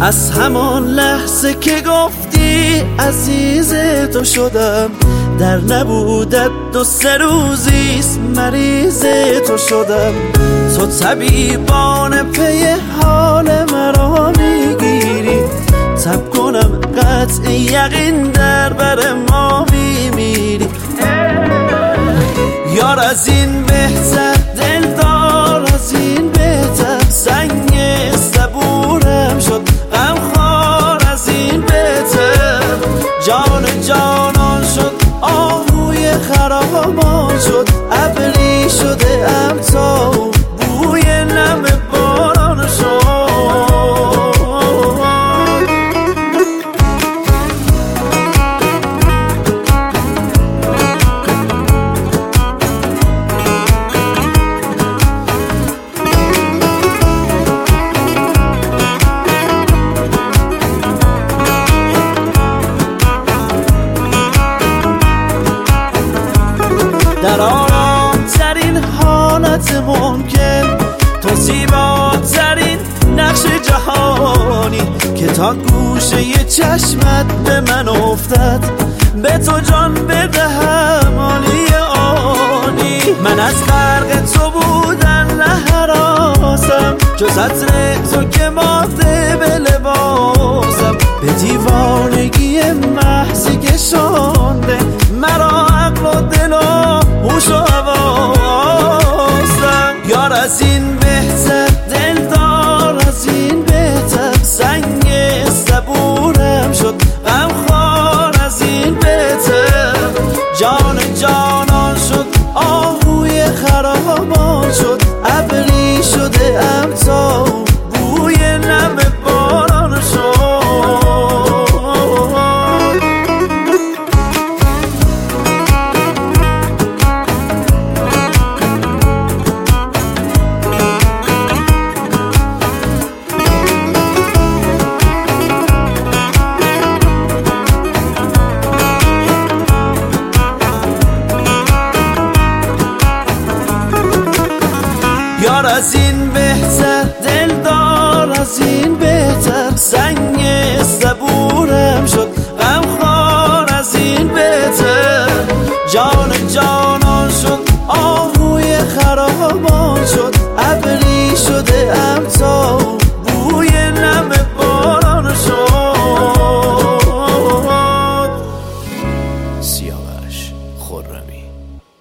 از همان لحظه که گفتی عزیز تو شدم، در نبودت 2-3 روزیست مریض تو شدم. تو طبیبان پی حال مرا میگیری، تب کنم قطع یقین در بر ما میمیری. یار از این بهتر، دلدار از این بهتر، سنگ صبورم شد غمخوار از این بهتر. جان جانان شد آهوی خرامان شد، ابری شده ام تا بوی نم باران شد. در آرام‌ترین حالت ممکن، تو زیباترین نقش جهانی که تا گوشه چشمت به من افتد، به تو جان بدهم عالی آنی. من از غرق تو بودن نهراسم، جز عطر تو که ماده به لباسم. به دیوانگی محضی کشانده مرا عقل و دل و هوش و حواسم. یار از این بهتر، دلدار از این بهتر، سنگ صبورم شد غمخوار از این بهتر. جان جانان شد آهوی خرامان شد، ابری شده ام تا بوی نم باران شد. یار از این بهتر، دلدار از این بهتر، سنگ صبورم شد غمخوار از این بهتر. جان جانان شد آهوی خرامان شد، ابری شده ام تا بوی نم باران شد. سیاوش خرمی.